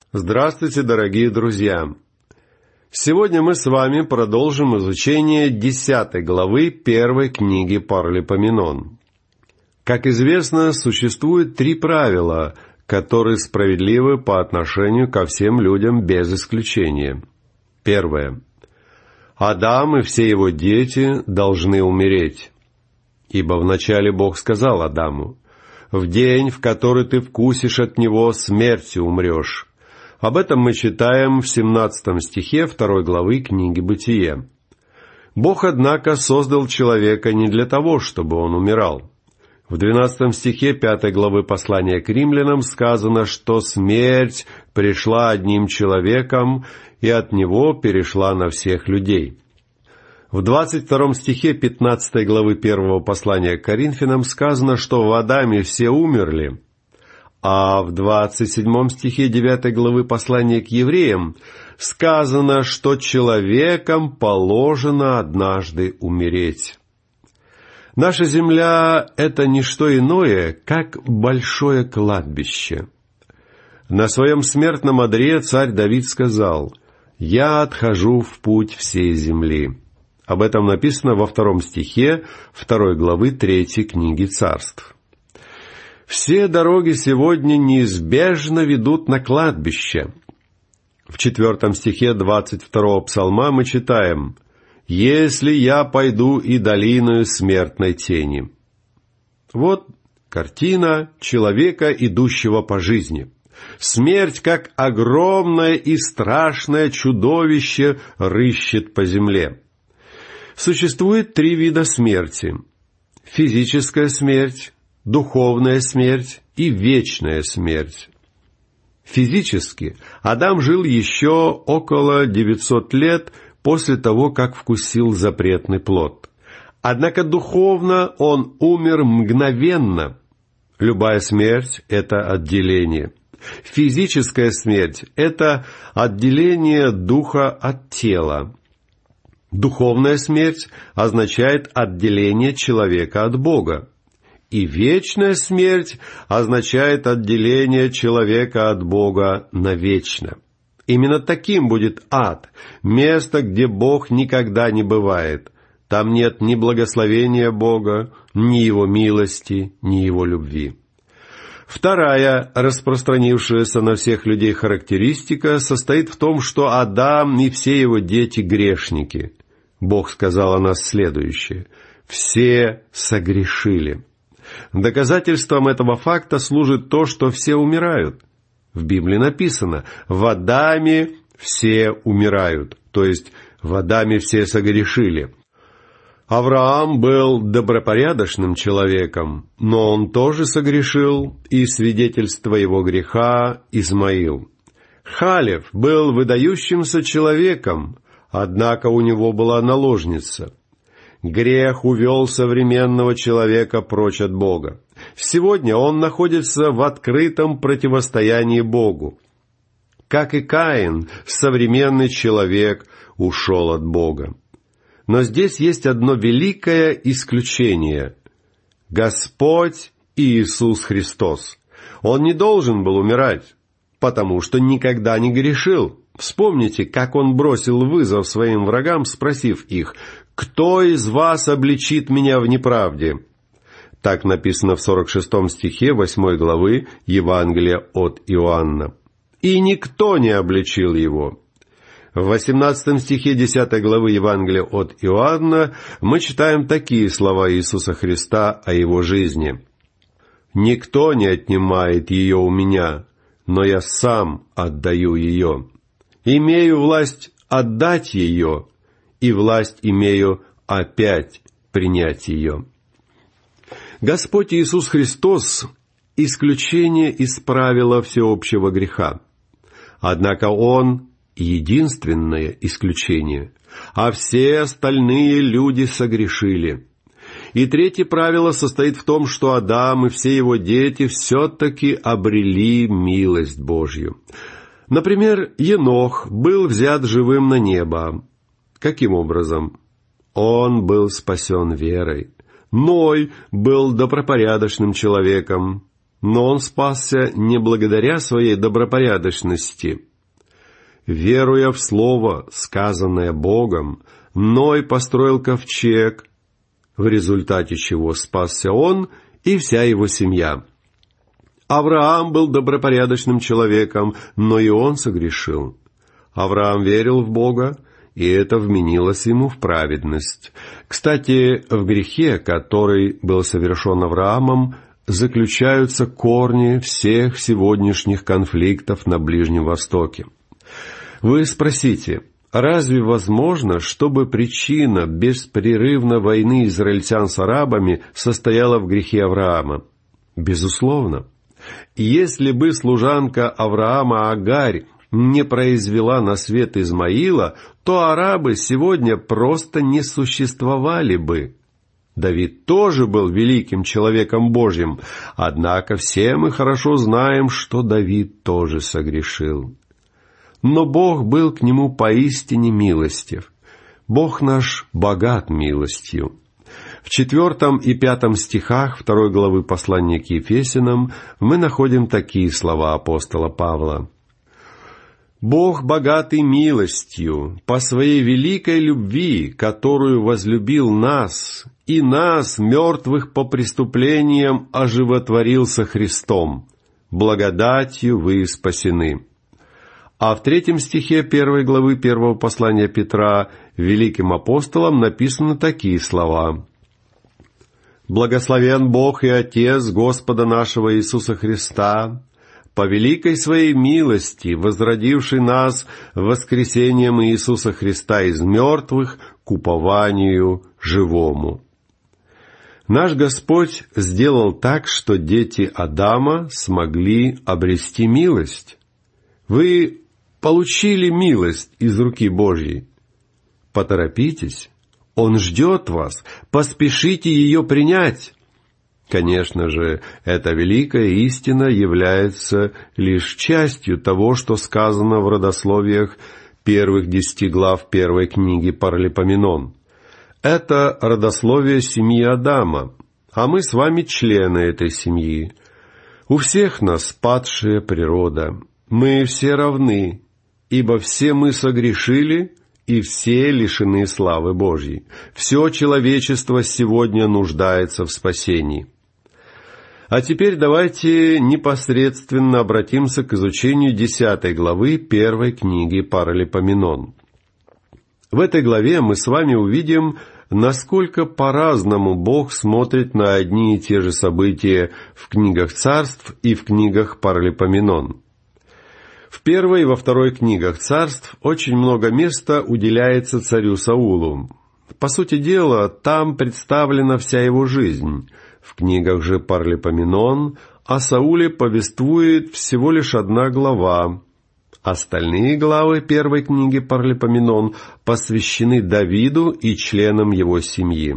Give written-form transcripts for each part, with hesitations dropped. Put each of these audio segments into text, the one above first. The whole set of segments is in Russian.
Здравствуйте, дорогие друзья! Сегодня мы с вами продолжим изучение 10 главы первой книги Паралипоменон. Как известно, существует 3 правила, которые справедливы по отношению ко всем людям без исключения. Первое. Адам и все его дети должны умереть. Ибо вначале Бог сказал Адаму: «В день, в который ты вкусишь от него, смертью умрешь». Об этом мы читаем в 17 стихе 2 главы книги Бытие. Бог, однако, создал человека не для того, чтобы он умирал. В 12 стихе 5 главы послания к римлянам сказано, что смерть пришла одним человеком, и от него перешла на всех людей. В 22 стихе 15 главы 1 послания к Коринфянам сказано, что в Адаме все умерли, а в 27 стихе 9 главы послания к евреям сказано, что человеком положено однажды умереть. Наша земля — это не что иное, как большое кладбище. На своем смертном одре царь Давид сказал: «Я отхожу в путь всей земли». Об этом написано во 2 стихе 2 главы 3 книги Царств. Все дороги сегодня неизбежно ведут на кладбище. В 4 стихе 22 псалма мы читаем: «Если я пойду и долиною смертной тени». Вот картина человека, идущего по жизни. Смерть, как огромное и страшное чудовище, рыщет по земле. Существует 3 вида смерти: физическая смерть, духовная смерть и вечная смерть. Физически Адам жил еще около 900 лет после того, как вкусил запретный плод. Однако духовно он умер мгновенно. Любая смерть — это отделение. Физическая смерть — это отделение духа от тела. Духовная смерть означает отделение человека от Бога. И вечная смерть означает отделение человека от Бога навечно. Именно таким будет ад, место, где Бог никогда не бывает. Там нет ни благословения Бога, ни Его милости, ни Его любви. Вторая, распространившаяся на всех людей характеристика, состоит в том, что Адам и все его дети грешники. Бог сказал о нас следующее: «Все согрешили». Доказательством этого факта служит то, что все умирают. В Библии написано: «В Адаме все умирают», то есть в Адаме все согрешили. Авраам был добропорядочным человеком, но он тоже согрешил, и свидетельство его греха — Измаил. Халев был выдающимся человеком, однако у него была наложница. Грех увел современного человека прочь от Бога. Сегодня он находится в открытом противостоянии Богу. Как и Каин, современный человек ушел от Бога. Но здесь есть одно великое исключение — Господь Иисус Христос. Он не должен был умирать, потому что никогда не грешил. Вспомните, как он бросил вызов своим врагам, спросив их: «Кто из вас обличит меня в неправде?» Так написано в 46 стихе 8 главы Евангелия от Иоанна. И никто не обличил его. В 18 стихе 10 главы Евангелия от Иоанна мы читаем такие слова Иисуса Христа о его жизни: «Никто не отнимает ее у меня, но я сам отдаю ее. Имею власть отдать ее, и власть имею опять принять ее». Господь Иисус Христос — исключение из правила всеобщего греха. Однако Он — единственное исключение, а все остальные люди согрешили. И третье правило состоит в том, что Адам и все его дети все-таки обрели милость Божью. Например, Енох был взят живым на небо. Каким образом? Он был спасен верой. Ной был добропорядочным человеком. но он спасся не благодаря своей добропорядочности. Веруя в слово, сказанное Богом, Ной построил ковчег, в результате чего спасся он и вся его семья. Авраам был добропорядочным человеком, но и он согрешил. Авраам верил в Бога, и это вменилось ему в праведность. Кстати, в грехе, который был совершен Авраамом, заключаются корни всех сегодняшних конфликтов на Ближнем Востоке. Вы спросите, разве возможно, чтобы причина беспрерывной войны израильтян с арабами состояла в грехе Авраама? Безусловно. Если бы служанка Авраама Агарь не произвела на свет Измаила, то арабы сегодня просто не существовали бы. Давид тоже был великим человеком Божьим, однако все мы хорошо знаем, что Давид тоже согрешил. Но Бог был к нему поистине милостив. Бог наш богат милостью. В 4 и 5 стихах 2 главы послания к Ефесянам мы находим такие слова апостола Павла. «Бог богатый милостью, по своей великой любви, которую возлюбил нас, и нас, мертвых по преступлениям, оживотворил со Христом. Благодатью вы спасены». А в 3 стихе 1 главы 1 послания Петра великим апостолом написаны такие слова. «Благословен Бог и Отец Господа нашего Иисуса Христа, по великой своей милости, возродивший нас воскресением Иисуса Христа из мертвых к упованию живому». Наш Господь сделал так, что дети Адама смогли обрести милость. Вы получили милость из руки Божьей. Поторопитесь, Он ждет вас, поспешите ее принять. Конечно же, эта великая истина является лишь частью того, что сказано в родословиях первых 10 глав 1 книги Паралипоменон. Это родословие семьи Адама, а мы с вами члены этой семьи. У всех нас падшая природа. Мы все равны, ибо все мы согрешили, и все лишены славы Божьей. Все человечество сегодня нуждается в спасении. А теперь давайте непосредственно обратимся к изучению 10 главы 1 книги Паралипоменон. В этой главе мы с вами увидим, насколько по-разному Бог смотрит на одни и те же события в книгах Царств и в книгах Паралипоменон. В 1 и во 2 книгах Царств очень много места уделяется царю Саулу. По сути дела, там представлена вся его жизнь. В книгах же Паралипоменон о Сауле повествует всего лишь 1 глава. Остальные главы 1 книги Паралипоменон посвящены Давиду и членам его семьи.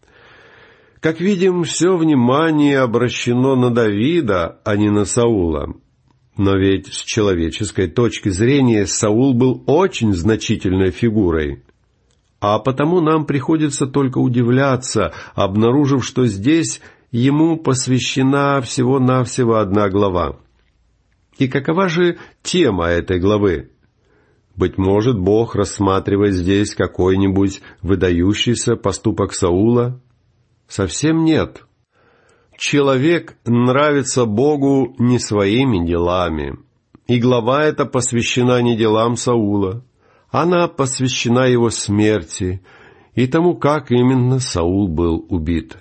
Как видим, все внимание обращено на Давида, а не на Саула. Но ведь с человеческой точки зрения Саул был очень значительной фигурой. А потому нам приходится только удивляться, обнаружив, что здесь ему посвящена всего-навсего 1 глава. И какова же тема этой главы? Быть может, Бог рассматривает здесь какой-нибудь выдающийся поступок Саула? Совсем нет. Человек нравится Богу не своими делами, и глава эта посвящена не делам Саула. Она посвящена его смерти и тому, как именно Саул был убит.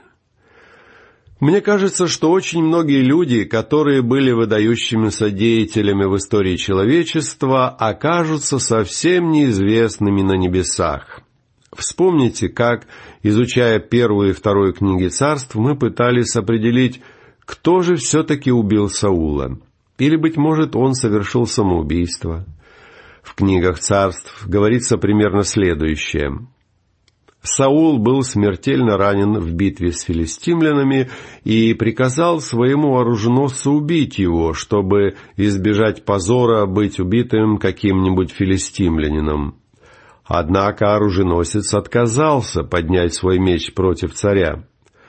Мне кажется, что очень многие люди, которые были выдающимися деятелями в истории человечества, окажутся совсем неизвестными на небесах. Вспомните, как, изучая 1 и 2 книги Царств, мы пытались определить, кто же все-таки убил Саула. Или, быть может, он совершил самоубийство. В книгах Царств говорится примерно следующее. Саул был смертельно ранен в битве с филистимлянами и приказал своему оруженосцу убить его, чтобы избежать позора быть убитым каким-нибудь филистимлянином. Однако оруженосец отказался поднять свой меч против царя.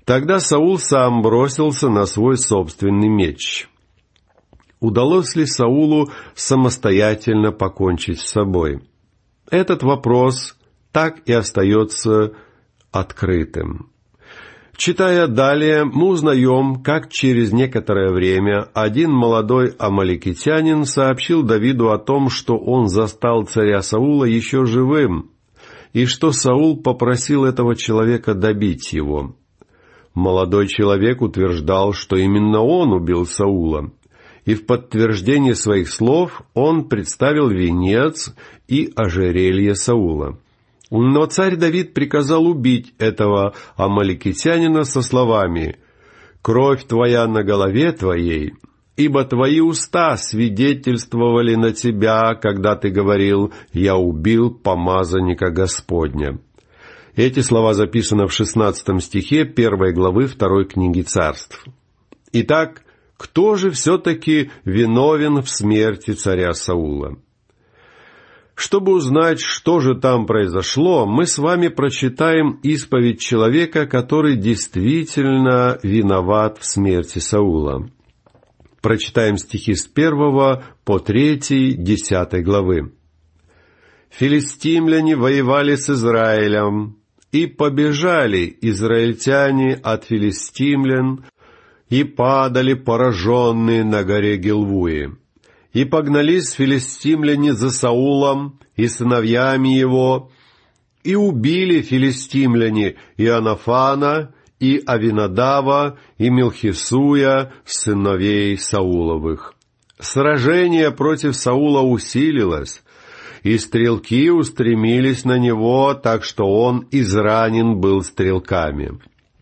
Тогда Саул сам бросился на свой собственный меч. Удалось ли Саулу самостоятельно покончить с собой? Этот вопрос так и остается открытым. Читая далее, мы узнаем, как через некоторое время один молодой амаликитянин сообщил Давиду о том, что он застал царя Саула еще живым, и что Саул попросил этого человека добить его. Молодой человек утверждал, что именно он убил Саула, и в подтверждение своих слов он представил венец и ожерелье Саула. Но царь Давид приказал убить этого амаликитянина со словами: «Кровь твоя на голове твоей, ибо твои уста свидетельствовали на тебя, когда ты говорил: я убил помазанника Господня». Эти слова записаны в 16 стихе 1 главы 2 книги Царств. Итак, кто же все-таки виновен в смерти царя Саула? Чтобы узнать, что же там произошло, мы с вами прочитаем исповедь человека, который действительно виноват в смерти Саула. Прочитаем стихи с 1 по 3, 10 главы. «Филистимляне воевали с Израилем, и побежали израильтяне от филистимлян, и падали пораженные на горе Гилвуи. И погнались филистимляне за Саулом и сыновьями его, и убили филистимляне Иоаннафана, и Авинадава, и Мелхисуя, сыновей Сауловых. Сражение против Саула усилилось, и стрелки устремились на него, так что он изранен был стрелками.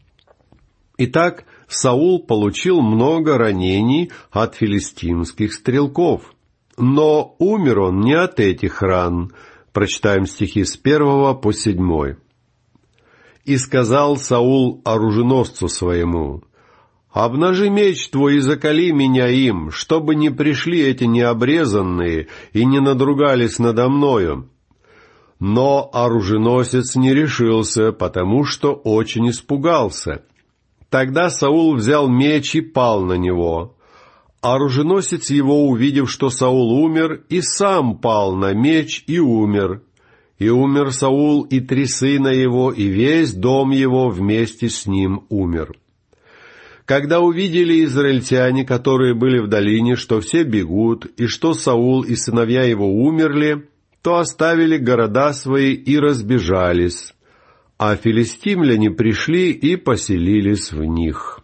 Итак, Саул получил много ранений от филистимских стрелков, но умер он не от этих ран. Прочитаем стихи с 1 по 7. «И сказал Саул оруженосцу своему: обнажи меч твой и закали меня им, чтобы не пришли эти необрезанные и не надругались надо мною. Но оруженосец не решился, потому что очень испугался. Тогда Саул взял меч и пал на него. Оруженосец его, увидев, что Саул умер, и сам пал на меч и умер. И умер Саул, и 3 сына его, и весь дом его вместе с ним умер. Когда увидели израильтяне, которые были в долине, что все бегут, и что Саул и сыновья его умерли, то оставили города свои и разбежались, а филистимляне пришли и поселились в них».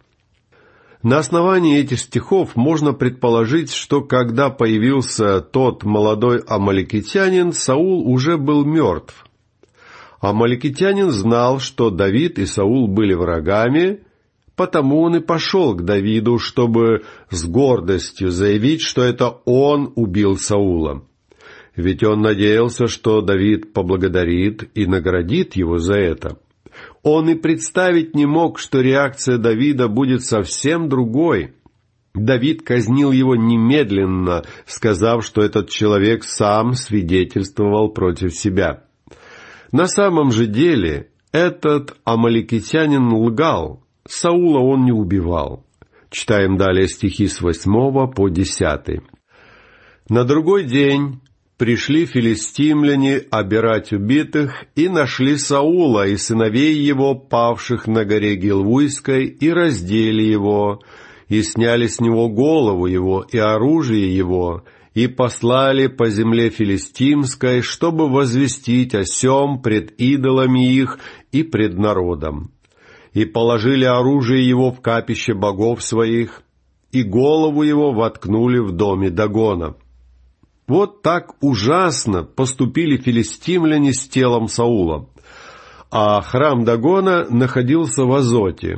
На основании этих стихов можно предположить, что когда появился тот молодой амаликитянин, Саул уже был мертв. Амаликитянин знал, что Давид и Саул были врагами, потому он и пошел к Давиду, чтобы с гордостью заявить, что это он убил Саула. Ведь он надеялся, что Давид поблагодарит и наградит его за это. Он и представить не мог, что реакция Давида будет совсем другой. Давид казнил его немедленно, сказав, что этот человек сам свидетельствовал против себя. На самом же деле этот амаликитянин лгал. Саула он не убивал. Читаем далее стихи с 8 по 10. «На другой день пришли филистимляне обирать убитых, и нашли Саула и сыновей его, павших на горе Гилвуйской, и раздели его, и сняли с него голову его и оружие его, и послали по земле филистимской, чтобы возвестить о сем пред идолами их и пред народом. И положили оружие его в капище богов своих, и голову его воткнули в доме Дагона». Вот так ужасно поступили филистимляне с телом Саула. А храм Дагона находился в Азоте.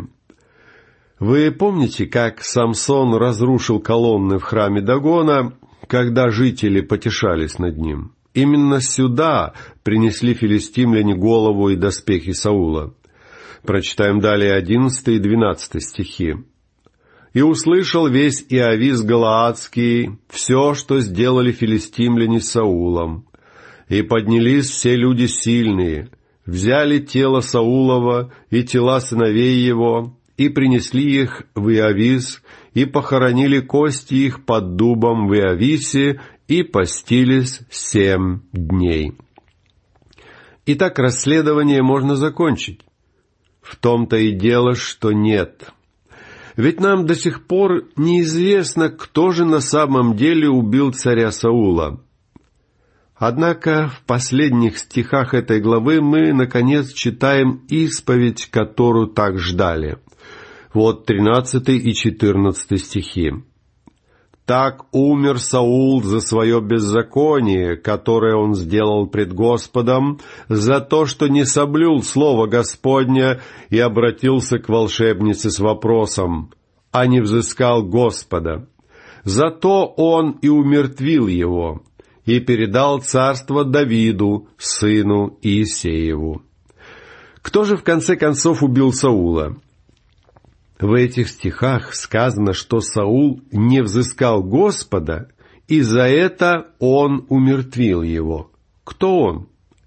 Вы помните, как Самсон разрушил колонны в храме Дагона, когда жители потешались над ним? Именно сюда принесли филистимляне голову и доспехи Саула. Прочитаем далее 11 и 12 стихи. «И услышал весь Иовис Галаадский все, что сделали филистимляне с Саулом. И поднялись все люди сильные, взяли тело Саулова и тела сыновей его, и принесли их в Иовис, и похоронили кости их под дубом в Иовисе, и постились 7 дней. Итак, расследование можно закончить. В том-то и дело, что нет. Ведь нам до сих пор неизвестно, кто же на самом деле убил царя Саула. Однако в последних стихах этой главы мы, наконец, читаем исповедь, которую так ждали. Вот 13 и 14 стихи. «Так умер Саул за свое беззаконие, которое он сделал пред Господом, за то, что не соблюл слово Господня и обратился к волшебнице с вопросом, а не взыскал Господа. Зато он и умертвил его, и передал царство Давиду, сыну Иисееву». Кто же в конце концов убил Саула? В этих стихах сказано, что Саул не взыскал Господа, и за это он умертвил его. Кто он?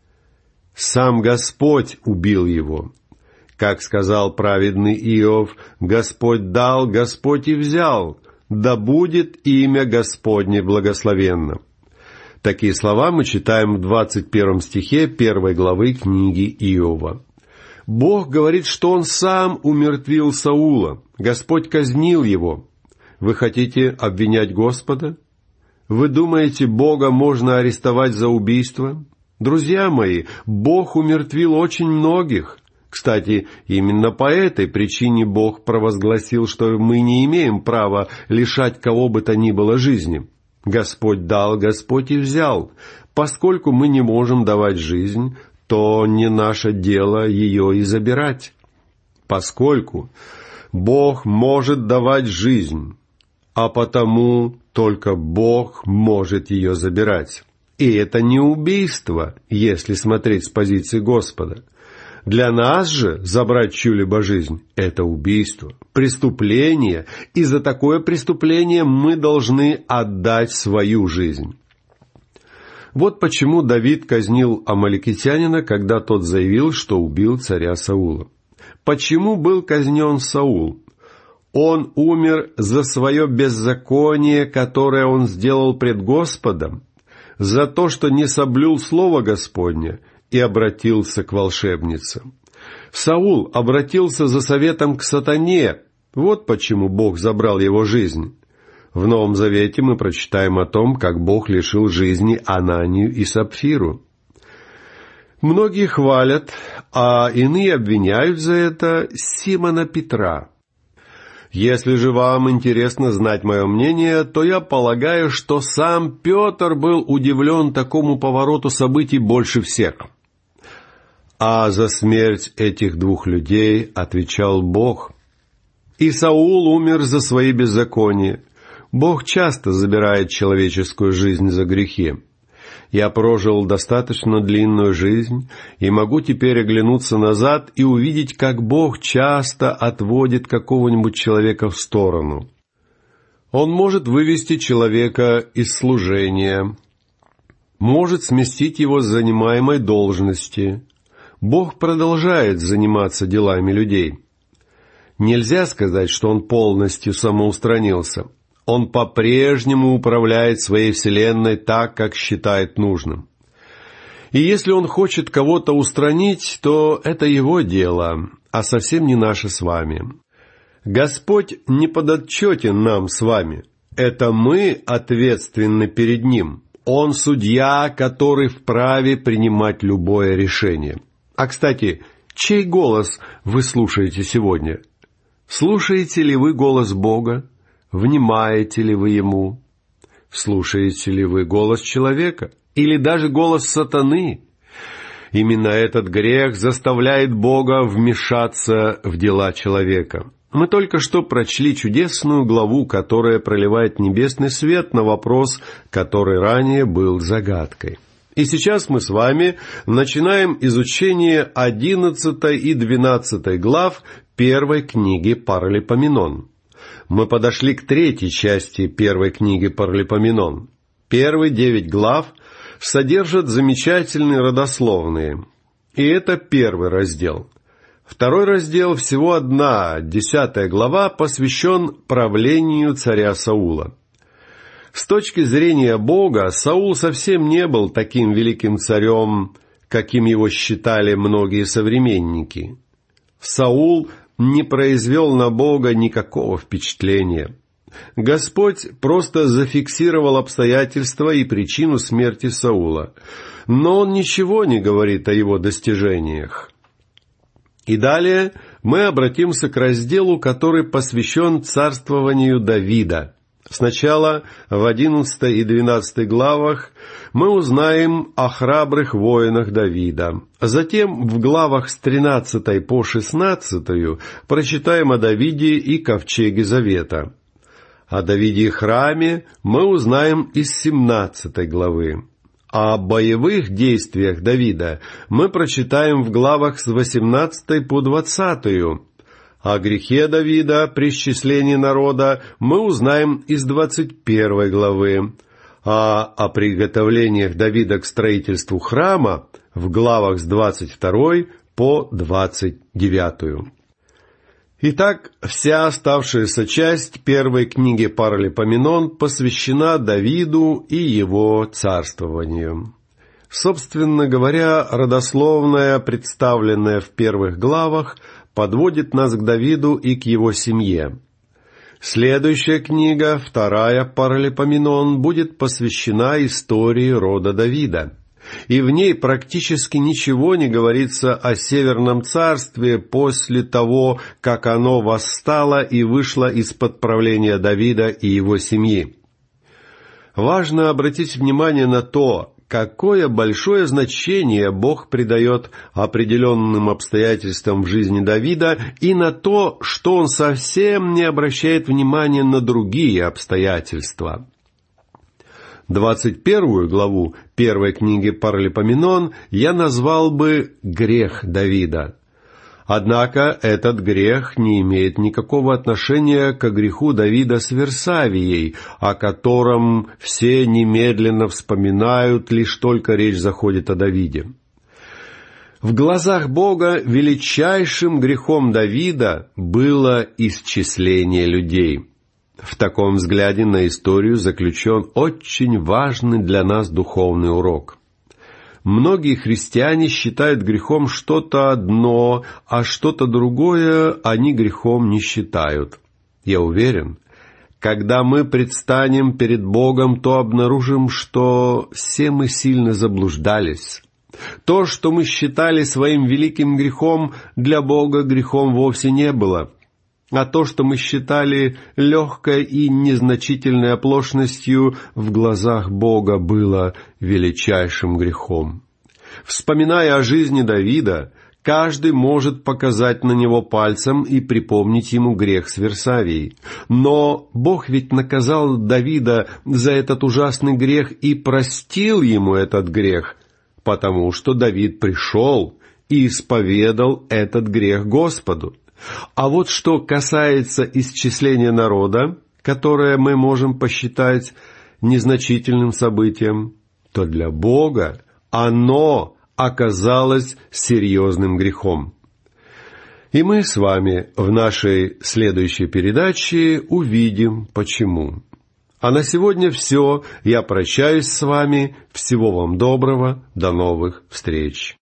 Сам Господь убил его. Как сказал праведный Иов, «Господь дал, Господь и взял, да будет имя Господне благословенно». Такие слова мы читаем в 21 стихе 1 главы книги Иова. Бог говорит, что Он сам умертвил Саула. Господь казнил его. Вы хотите обвинять Господа? Вы думаете, Бога можно арестовать за убийство? Друзья мои, Бог умертвил очень многих. Кстати, именно по этой причине Бог провозгласил, что мы не имеем права лишать кого бы то ни было жизни. Господь дал, Господь и взял. Поскольку мы не можем давать жизнь, то не наше дело ее и забирать. Поскольку Бог может давать жизнь, а потому только Бог может ее забирать. И это не убийство, если смотреть с позиции Господа. Для нас же забрать чью-либо жизнь – это убийство, преступление, и за такое преступление мы должны отдать свою жизнь. Вот почему Давид казнил амаликитянина, когда тот заявил, что убил царя Саула. Почему был казнен Саул? Он умер за свое беззаконие, которое он сделал пред Господом, за то, что не соблюл слово Господне и обратился к волшебнице. Саул обратился за советом к сатане. Вот почему Бог забрал его жизнь. В Новом Завете мы прочитаем о том, как Бог лишил жизни Ананию и Сапфиру. Многие хвалят, а иные обвиняют за это Симона Петра. Если же вам интересно знать мое мнение, то я полагаю, что сам Петр был удивлен такому повороту событий больше всех. А за смерть этих 2 людей отвечал Бог. И Саул умер за свои беззакония. Бог часто забирает человеческую жизнь за грехи. Я прожил достаточно длинную жизнь и могу теперь оглянуться назад и увидеть, как Бог часто отводит какого-нибудь человека в сторону. Он может вывести человека из служения, может сместить его с занимаемой должности. Бог продолжает заниматься делами людей. Нельзя сказать, что Он полностью самоустранился. Он по-прежнему управляет своей вселенной так, как считает нужным. И если Он хочет кого-то устранить, то это Его дело, а совсем не наше с вами. Господь не подотчетен нам с вами. Это мы ответственны перед Ним. Он судья, который вправе принимать любое решение. А, кстати, чей голос вы слушаете сегодня? Слушаете ли вы голос Бога? Внимаете ли вы Ему? Слушаете ли вы голос человека? Или даже голос сатаны? Именно этот грех заставляет Бога вмешаться в дела человека. Мы только что прочли чудесную главу, которая проливает небесный свет на вопрос, который ранее был загадкой. И сейчас мы с вами начинаем изучение 11 и 12 глав 1 книги Паралипоменон. Мы подошли к 3 части 1 книги Паралипоменон. Первые 9 глав содержат замечательные родословные. И это 1 раздел. Второй раздел, всего одна, 10 глава, посвящен правлению царя Саула. С точки зрения Бога, Саул совсем не был таким великим царем, каким его считали многие современники. Саул не произвел на Бога никакого впечатления. Господь просто зафиксировал обстоятельства и причину смерти Саула, но Он ничего не говорит о его достижениях. И далее мы обратимся к разделу, который посвящен царствованию Давида. Сначала в 11 и 12 главах мы узнаем о храбрых воинах Давида. Затем в главах с 13 по 16 прочитаем о Давиде и ковчеге Завета. О Давиде и храме мы узнаем из 17 главы. О боевых действиях Давида мы прочитаем в главах с 18 по 20. О грехе Давида при исчислении народа мы узнаем из 21 главы, а о приготовлениях Давида к строительству храма в главах с 22 по 29. Итак, вся оставшаяся часть первой книги Паралипоменон посвящена Давиду и его царствованию. Собственно говоря, родословная, представленная в первых главах, подводит нас к Давиду и к его семье. Следующая книга, вторая Паралипоменон, будет посвящена истории рода Давида. И в ней практически ничего не говорится о Северном царстве после того, как оно восстало и вышло из-под правления Давида и его семьи. Важно обратить внимание на то, какое большое значение Бог придает определенным обстоятельствам в жизни Давида и на то, что Он совсем не обращает внимания на другие обстоятельства. 21 главу первой книги Паралипоменон я назвал бы «Грех Давида». Однако этот грех не имеет никакого отношения к греху Давида с Версавией, о котором все немедленно вспоминают, лишь только речь заходит о Давиде. В глазах Бога величайшим грехом Давида было исчисление людей. В таком взгляде на историю заключен очень важный для нас духовный урок. Многие христиане считают грехом что-то одно, а что-то другое они грехом не считают. Я уверен, когда мы предстанем перед Богом, то обнаружим, что все мы сильно заблуждались. То, что мы считали своим великим грехом, для Бога грехом вовсе не было. А то, что мы считали легкой и незначительной оплошностью, в глазах Бога было величайшим грехом. Вспоминая о жизни Давида, каждый может показать на него пальцем и припомнить ему грех с Версавией. Но Бог ведь наказал Давида за этот ужасный грех и простил ему этот грех, потому что Давид пришел и исповедал этот грех Господу. А вот что касается исчисления народа, которое мы можем посчитать незначительным событием, то для Бога оно оказалось серьезным грехом. И мы с вами в нашей следующей передаче увидим, почему. А на сегодня все. Я прощаюсь с вами. Всего вам доброго. До новых встреч.